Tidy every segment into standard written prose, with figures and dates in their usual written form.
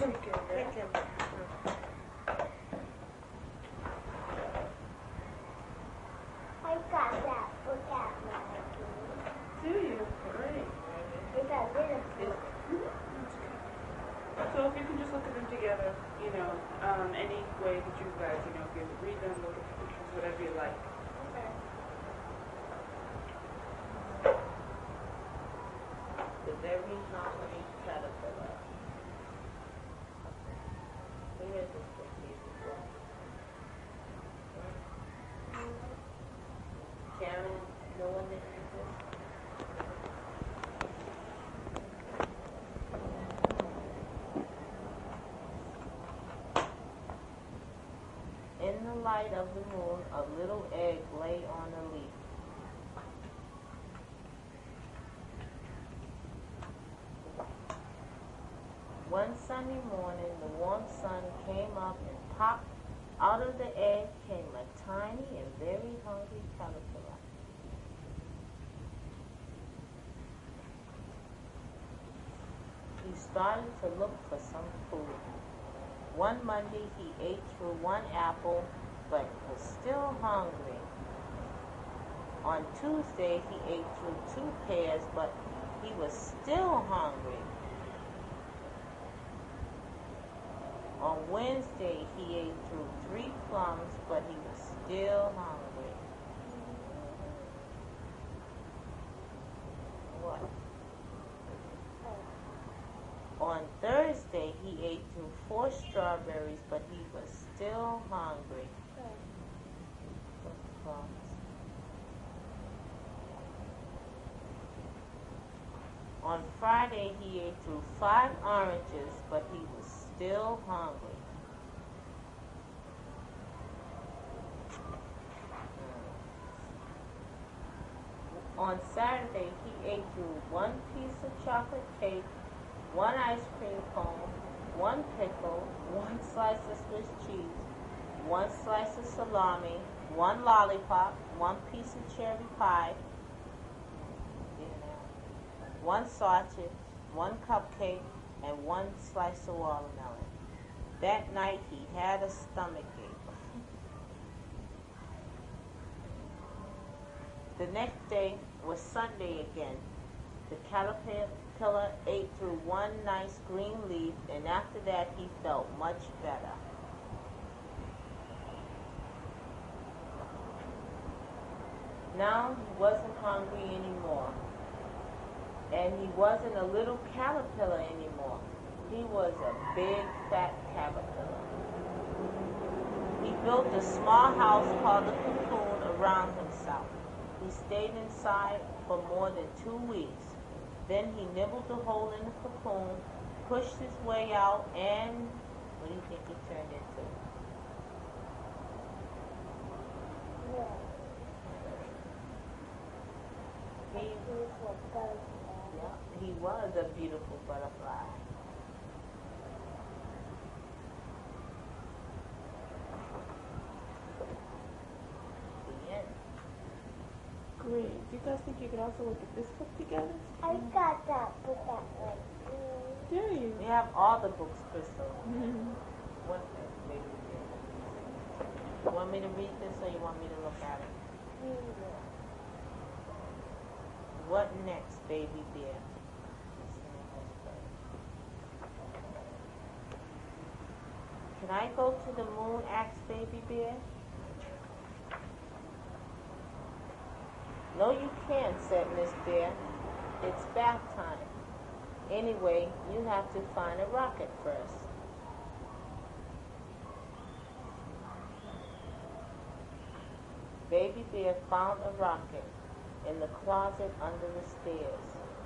I got that book at my Do you? Great. It's a little book. So if you can just look at them together, you know, any way that you guys, you know, can read them, look at the pictures, whatever you like. Okay. The very hungry caterpillar. Who read this book to you before? Karen, no one that read this? In the light of the moon, a little egg lay on a leaf. One sunny morning, the warm sun came up and popped out of the egg came a tiny and very hungry caterpillar. He started to look for some food. One Monday he ate through one apple, but was still hungry. On Tuesday he ate through 2 pears, but he was still hungry. On Wednesday he ate through 3 plums, but he was still hungry. What? On Thursday he ate through 4 strawberries, but he was still hungry. On Friday he ate through 5 oranges, but he was still hungry. On Saturday he ate through 1 piece of chocolate cake, 1 ice cream cone, 1 pickle, 1 slice of Swiss cheese, 1 slice of salami, 1 lollipop, 1 piece of cherry pie, 1 sausage, 1 cupcake, and 1 slice of watermelon. That night he had a stomachache. The next day was Sunday again. The caterpillar ate through 1 nice green leaf, and after that he felt much better. Now he wasn't hungry anymore. And he wasn't a little caterpillar anymore. He was a big, fat caterpillar. He built a small house called a cocoon around himself. He stayed inside for more than 2 weeks. Then he nibbled a hole in the cocoon, pushed his way out, and what do you think he turned into? He was a beautiful butterfly. The end. Great. Do you guys think you could also look at this book together? I got that book at my Do you? We have all the books, Crystal. What next, baby? You want me to read this or you want me to look at it? What next, baby dear? Can I go to the moon? Asked Baby Bear. No, you can't, said Miss Bear. It's bath time. Anyway, you have to find a rocket first. Baby Bear found a rocket in the closet under the stairs.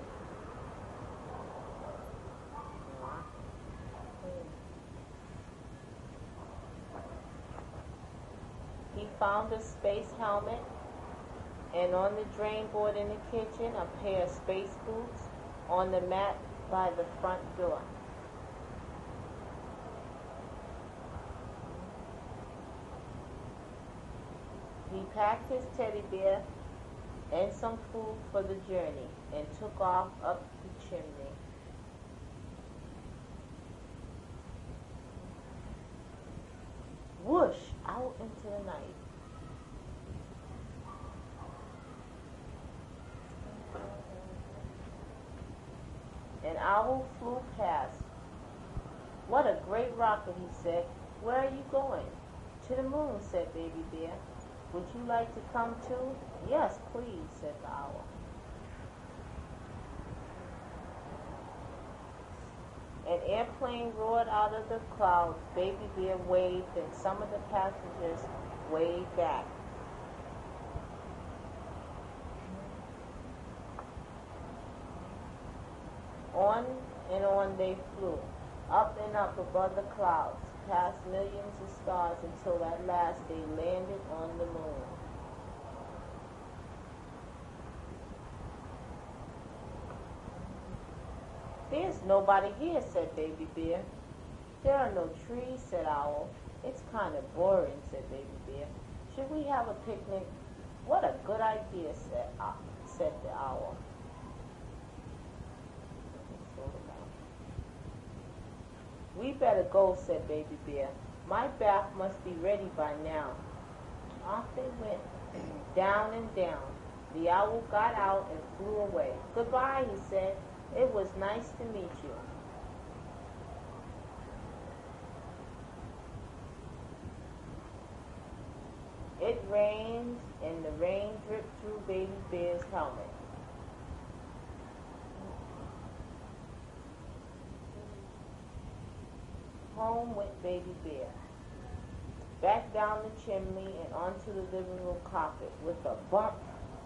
He found a space helmet, and on the drain board in the kitchen, a pair of space boots on the mat by the front door. He packed his teddy bear and some food for the journey and took off up the chimney. out into the night. An owl flew past. What a great rocket, he said. Where are you going? To the moon, said Baby Bear. Would you like to come too? Yes, please, said the owl. An airplane roared out of the clouds. Baby Bear waved, and some of the passengers waved back. On and on they flew, up and up above the clouds, past millions of stars, until at last they landed on the moon. There's nobody here, said Baby Bear. There are no trees, said Owl. It's kind of boring, said Baby Bear. Should we have a picnic? What a good idea, said the owl. We better go, said Baby Bear. My bath must be ready by now. Off they went, down and down. The owl got out and flew away. Goodbye, he said. It was nice to meet you. It rained, and the rain dripped through Baby Bear's helmet. Home went Baby Bear. Back down the chimney and onto the living room carpet with a bump.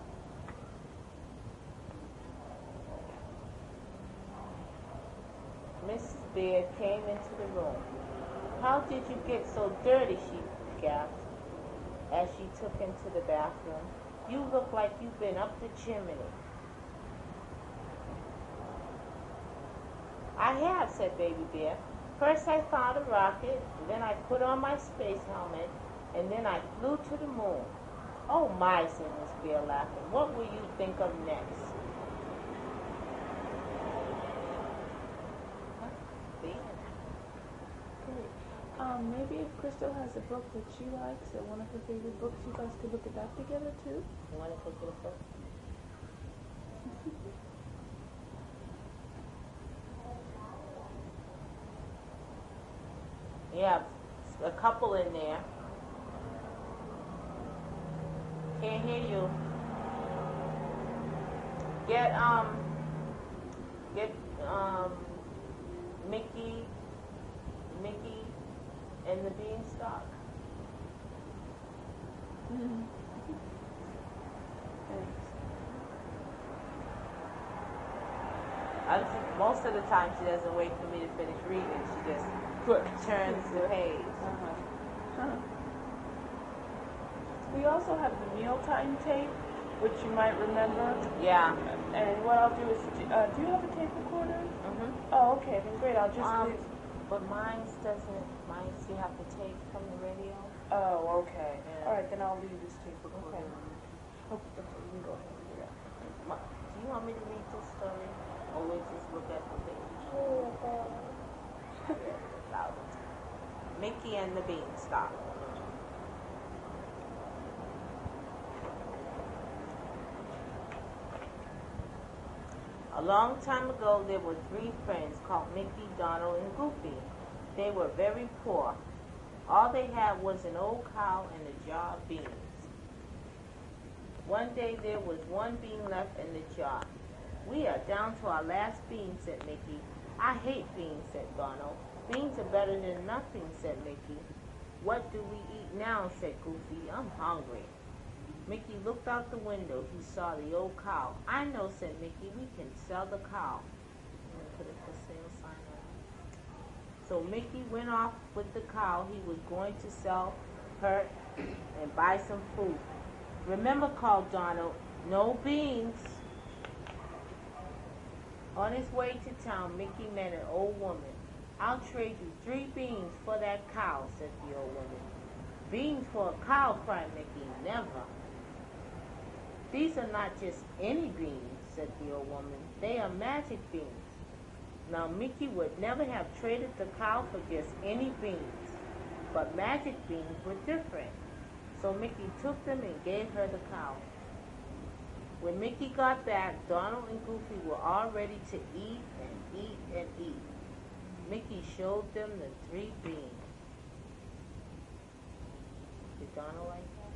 Mrs. Bear came into the room. How did you get so dirty, she gasped as she took him to the bathroom. You look like you've been up the chimney. I have, said Baby Bear. First I found a rocket, then I put on my space helmet, and then I flew to the moon. Oh my, said Miss Bear, laughing. What will you think of next? Maybe if Crystal has a book that she likes or one of her favorite books, you guys could look at that together too. You want to take it first? Yeah, a couple in there. Can't hear you. Get Mickey and the Beanstalk. Most of the time she doesn't wait for me to finish reading. She just turns the page. We also have the mealtime tape, which you might remember. Yeah. And what I'll do is, do you have a tape recorder? Mm-hmm. Oh, okay, then great. I'll just leave. But mine's you have to take from the radio. Oh, okay. Yeah. All right, then I'll leave this tape recorder. Okay. Okay, you can go ahead and do that. Do you want me to read this story? Or we just look at the page? Louder. Mickey and the Beanstalk. A long time ago, there were 3 friends called Mickey, Donald, and Goofy. They were very poor. All they had was an old cow and a jar of beans. One day, there was 1 bean left in the jar. We are down to our last bean, said Mickey. I hate beans, said Donald. Beans are better than nothing, said Mickey. What do we eat now, said Goofy. I'm hungry. Mickey looked out the window. He saw the old cow. I know, said Mickey. We can sell the cow. Put a for sale sign on. So Mickey went off with the cow. He was going to sell her and buy some food. Remember, called Donald, no beans. On his way to town, Mickey met an old woman. I'll trade you 3 beans for that cow, said the old woman. Beans for a cow, cried Mickey. Never. These are not just any beans, said the old woman. They are magic beans. Now Mickey would never have traded the cow for just any beans. But magic beans were different. So Mickey took them and gave her the cow. When Mickey got back, Donald and Goofy were all ready to eat and eat and eat. Mickey showed them the 3 beans. Did Donald like that?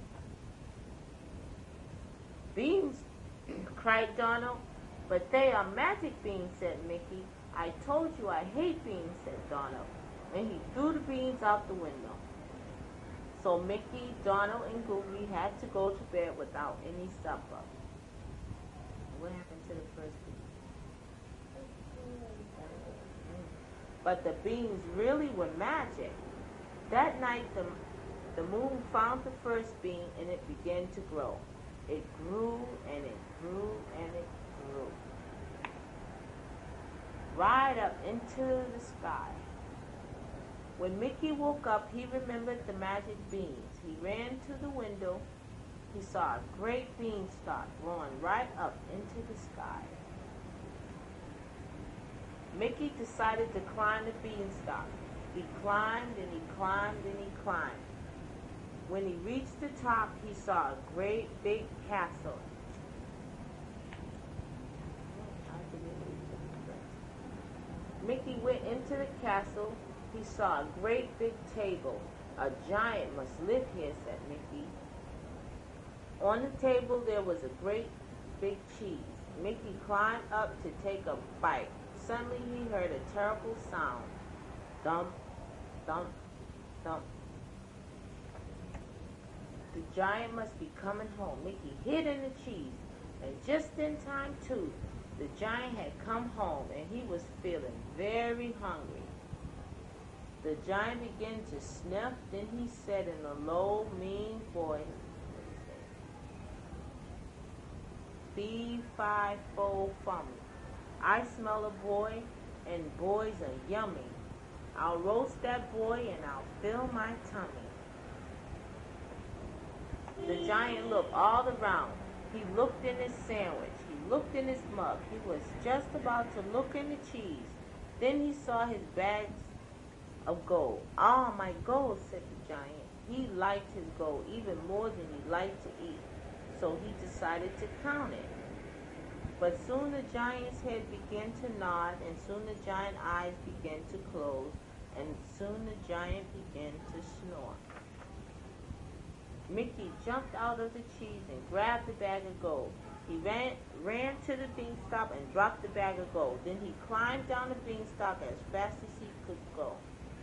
Beans, cried Donald. But they are magic beans, said Mickey. I told you I hate beans, said Donald. And he threw the beans out the window. So Mickey, Donald, and Goofy had to go to bed without any supper. What happened to the first bean? But the beans really were magic. That night the moon found the first bean and it began to grow. It grew and it grew and it grew. Right up into the sky. When Mickey woke up, he remembered the magic beans. He ran to the window. He saw a great beanstalk growing right up into the sky. Mickey decided to climb the beanstalk. He climbed and he climbed and he climbed. When he reached the top, he saw a great big castle. Mickey went into the castle. He saw a great big table. A giant must live here, said Mickey. On the table there was a great big cheese. Mickey climbed up to take a bite. Suddenly he heard a terrible sound. Thump, thump, thump. The giant must be coming home. Mickey hid in the cheese. And just in time, too, the giant had come home and he was feeling very hungry. The giant began to sniff. Then he said in a low, mean voice, Fee-fi-fo fum. I smell a boy, and boys are yummy. I'll roast that boy and I'll fill my tummy. The giant looked all around. He looked in his sandwich. He looked in his mug. He was just about to look in the cheese. Then he saw his bags of gold. Ah, my gold, said the giant. He liked his gold even more than he liked to eat. So he decided to count it. But soon the giant's head began to nod, and soon the giant's eyes began to close, and soon the giant began to snore. Mickey jumped out of the cheese and grabbed the bag of gold. He ran to the beanstalk and dropped the bag of gold. Then he climbed down the beanstalk as fast as he could go.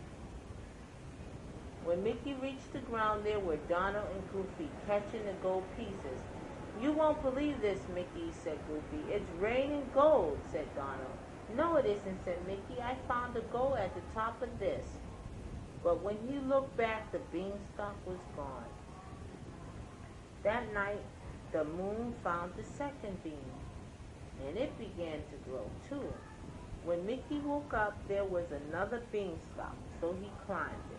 When Mickey reached the ground, there were Donald and Goofy catching the gold pieces. You won't believe this, Mickey, said Goofy. It's raining gold, said Donald. No, it isn't, said Mickey. I found the gold at the top of this. But when he looked back, the beanstalk was gone. That night, the moon found the second bean, and it began to grow too. When Mickey woke up, there was another beanstalk, so he climbed it.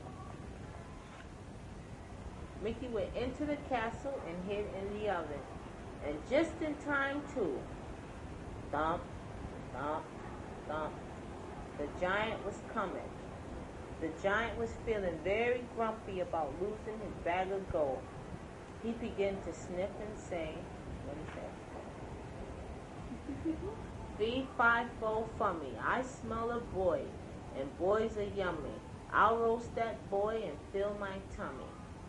Mickey went into the castle and hid in the oven, and just in time too. Thump, thump, thump. The giant was coming. The giant was feeling very grumpy about losing his bag of gold. He began to sniff and say, what is that? Fee-fi-fo-fummy. I smell a boy, and boys are yummy. I'll roast that boy and fill my tummy.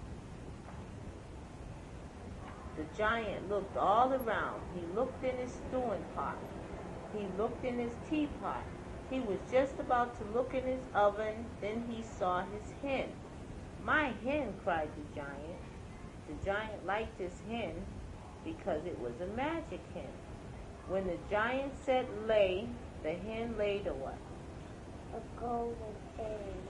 The giant looked all around. He looked in his stewing pot. He looked in his teapot. He was just about to look in his oven. Then he saw his hen. My hen, cried the giant. The giant liked his hen because it was a magic hen. When the giant said lay, the hen laid a what? A golden egg.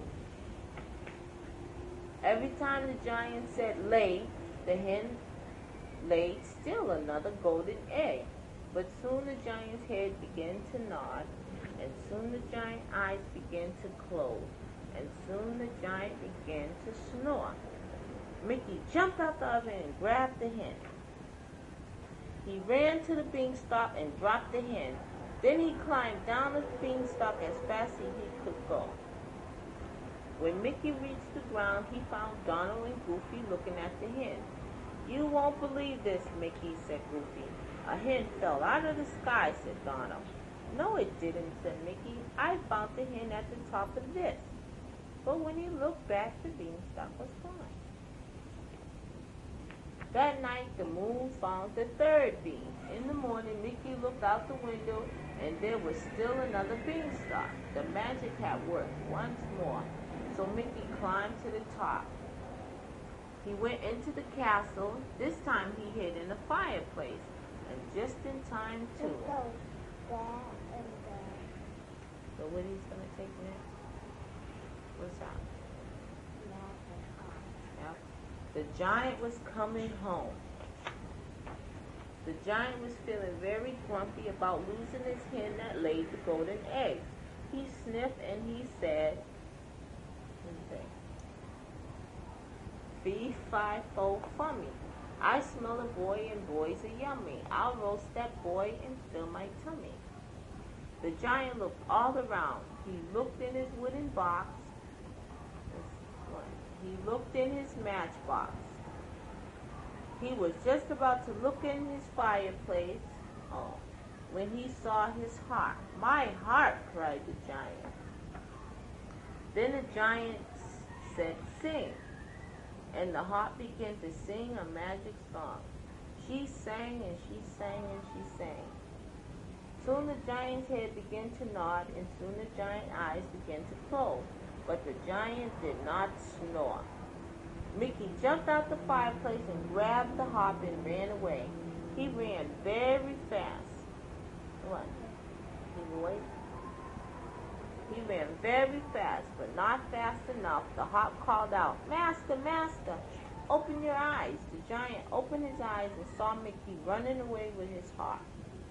Every time the giant said lay, the hen laid still another golden egg. But soon the giant's head began to nod, and soon the giant's eyes began to close, and soon the giant began to snore. Mickey jumped out the oven and grabbed the hen. He ran to the beanstalk and dropped the hen. Then he climbed down the beanstalk as fast as he could go. When Mickey reached the ground, he found Donald and Goofy looking at the hen. "You won't believe this, Mickey," said Goofy. "A hen fell out of the sky," said Donald. "No, it didn't," said Mickey. "I found the hen at the top of this." But when he looked back, the beanstalk was gone. That night, the moon found the third bean. In the morning, Mickey looked out the window, and there was still another beanstalk. The magic had worked once more, so Mickey climbed to the top. He went into the castle. This time he hid in the fireplace, and just in time It too. goes there and there. So what he's gonna take next? What's that? Magic on. Yep. The giant was coming home. The giant was feeling very grumpy about losing his hen that laid the golden eggs. He sniffed and he said, "Fee, fi, fo, fummy. I smell a boy and boys are yummy. I'll roast that boy and fill my tummy." The giant looked all around. He looked in his wooden box. He looked in his matchbox. He was just about to look in his fireplace when he saw his heart. "My heart!" cried the giant. Then the giant said, "Sing." And the heart began to sing a magic song. She sang and she sang and she sang. Soon the giant's head began to nod, and soon the giant's eyes began to close. But the giant did not snore. Mickey jumped out the fireplace and grabbed the harp and ran away. He ran very fast. What? He ran very fast, but not fast enough. The harp called out, "Master, master, open your eyes." The giant opened his eyes and saw Mickey running away with his harp.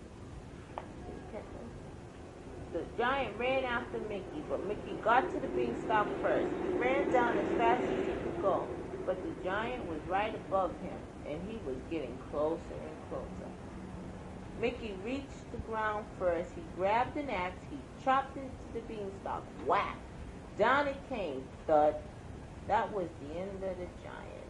The giant ran after Mickey, but Mickey got to the beanstalk first. He ran down as fast as he could go, but the giant was right above him, and he was getting closer and closer. Mickey reached the ground first. He grabbed an axe. He chopped into the beanstalk. Whack! Down it came. Thud! That was the end of the giant.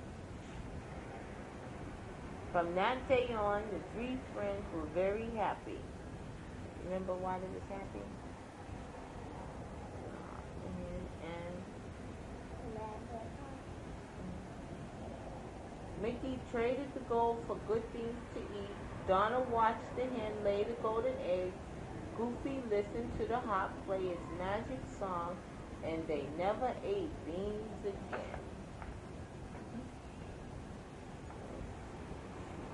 From that day on, the three friends were very happy. Remember why they was happy? And Magic on. Mickey traded the gold for good things to eat. Donald watched the hen lay the golden eggs. Goofy listened to the harp play its magic song, and they never ate beans again.